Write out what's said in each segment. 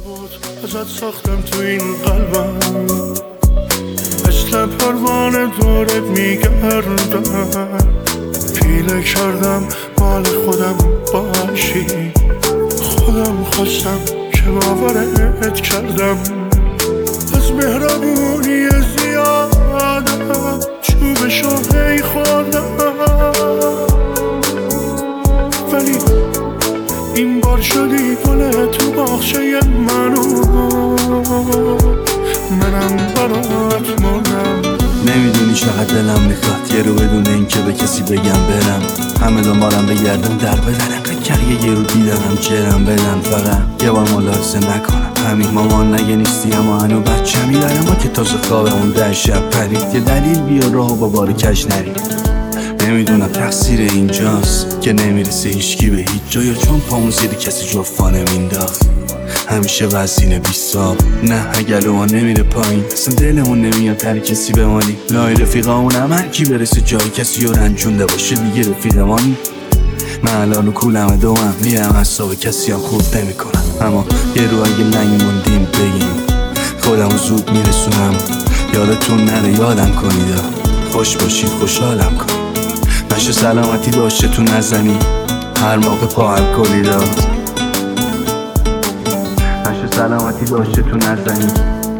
ازت ساختم تو این قلبم، مثل پروانه دورت میگردم، پیله کردم مال خودم باشی، خودم خواستم که باورت کردم، از مهربونی زیادم چوبشو هی خوردم، ولی این بار شدی گل تو باغچه منم برات مردم. نمیدونی چقدر دلم میخواد یه رو بدون این که به کسی بگم برم، همه دنبالم بگردم در بدن انقدر کریه یه رو دیدنم جرم بدن، فقط یه بار ملاحظه نکنم همین مامان نگه نیستی اما هنو بچه میدارم ما که تازه خوابمون در شب پرید، یه دلیل بیا راه و با بار کش نرید. نمیدونم تقصیر اینجاست که نمیرسه هیچکی به هیچ جا، یا چون پامون زیر کسی جفا نمینداخت همیشه وزین بیساب، نه اگلو ما نمیره پایین اصلا دلمون نمیاد تر کسی بمانی، لای رفیقامون هم هر کی برسه جای کسی رو رنجونده باشه دیگه رفیقمانی. من الان کولم دوم میرم حساب کسی هم خود نمی کنم، اما یه رو اگه لنگ موندیم بگیم خودمو زود میرسونم، یادتون نره یادم کنید، خوش باشید خوشحالم کن، نشه سلامتی داشته تو نزنی هر موقع پا هم کلیدا، نشه سلامتی داشته تو نزنی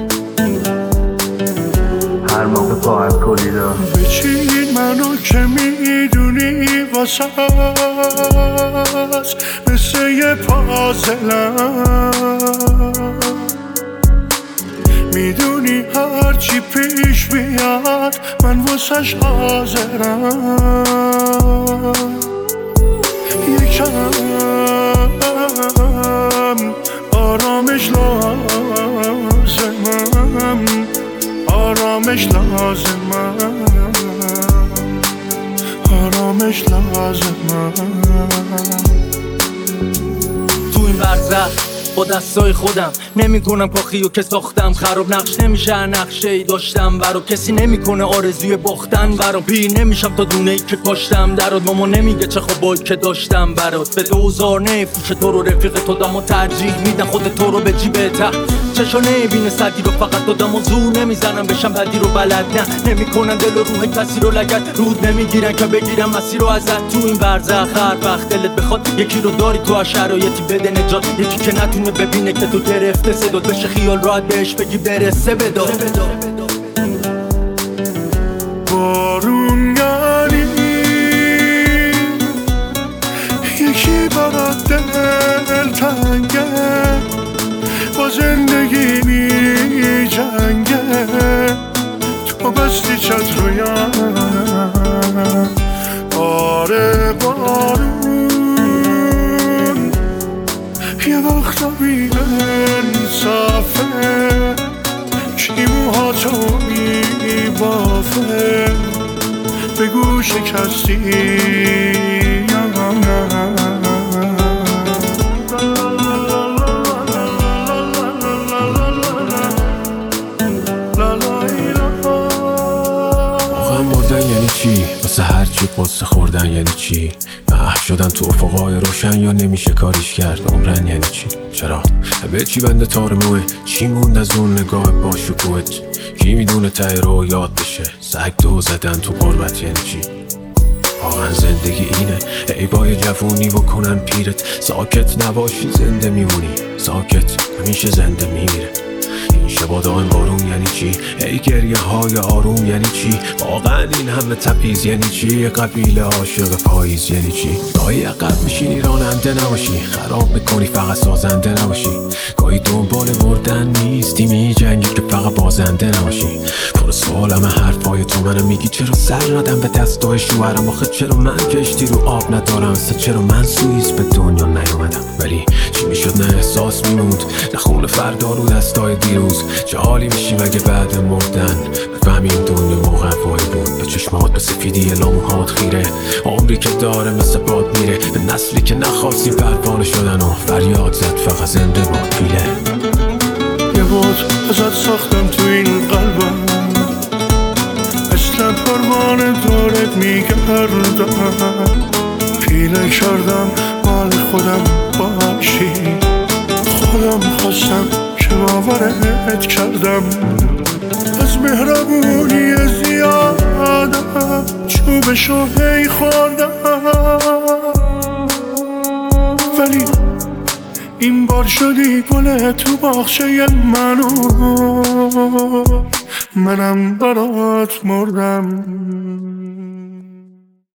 هر موقع پا هم کلیدا. بچین منو که میدونی واسه هست مثل یه پازلم، میدونی هرچی پیش بیاد من واسش حاضرم، یکم آرامش لازمم، آرامش لازمم، آرامش لازمم. تو این برزخ با دستای خودم نمیکنم کاخیو که ساختم خراب، نقش نمیشه نقشه ای داشتم برا، کسی نمیکنه آرزوی باختن برام، پیر نمیشم تا دونه ای که کاشتم درات، ماما نمیگه چه خوابایی که داشتم برات، به دوزار نفروش تو رو رفیق تو دامو ترجیح میدن خود تو رو به جیبته، چشا نمیبینه سدی رو فقط دادم و زور نمیزنم بشم بدی رو بلد نه، نمیکنن دل و روح کسی رو لگت، رود نمیگیرن که بگیرم مسیر رو ازت. تو این برزخ هر وقت دلت بخواد یکی رو داری تو شرایطی بده نجات، یکی که نتونه ببینه که تو گرفته صدات بشه خیال راحت بهش بگی برسه بداد. بارون یعنی یکی برات دل تنگه، با زندگی می جنگه، تو بستی چترویم، آره بارون یه وقتا بی انصافه، کی موهاتو می بافه، بگو شکستی یعنی چی؟ واسه هرچی قصه خوردن یعنی چی؟ محو شدن تو افقای روشن یا نمیشه کاریش کرد عمرن یعنی چی؟ چرا؟ به چی بنده تار موه؟ چی موند از اون نگاه با شکوهت؟ کی میدونه ته رو یاد بشه؟ سگ دو زدن تو قربت یعنی چی؟ واقعا زندگی اینه ای بای جوونی بکنن پیرت، ساکت نباشی زنده میمونی، ساکت همیشه زنده میمیره. شبا دائم بارون یعنی چی؟ ای گریه های آروم یعنی چی؟ واقعا این همه تپیز یعنی چی؟ قبیله عاشق پاییز یعنی چی؟ گاهی عقب میشینی راننده نباشی، خراب میکنی فقط سازنده نباشی، گاهی دنبال مردن نیستی میجنگی که فقط بازنده نباشی. پر سوالم حرفای تو منو میگی چرا سر ندم به دستای شوهرم، آخه چرا من کشتی رو آب ندارم، چرا من سوئیس به دنیا نیومدم، ولی چی میشد نه احساس میموند نه خون فردا رو دستای دیروز، چه حالی میشیم اگه بعد مردن بفهمیم دنیا موقعی بود، یا چشمات به سفیدی لاموهات خیره، عمری که داره مثل باد میره، به نسلی که نخواستیم پروانه شدن و فریاد زد فقط زنده باد پیله. یه باد ازت ساختم تو این قلبم، مثل پروانه دورت میگردم، پیله کردم مال خودم باشی، خودم خودم خواستم که باورت کردم، از مهربونی زیادم چوبشو هی خوردم، ولی این بار شدی گل تو باغچه منم برات مردم.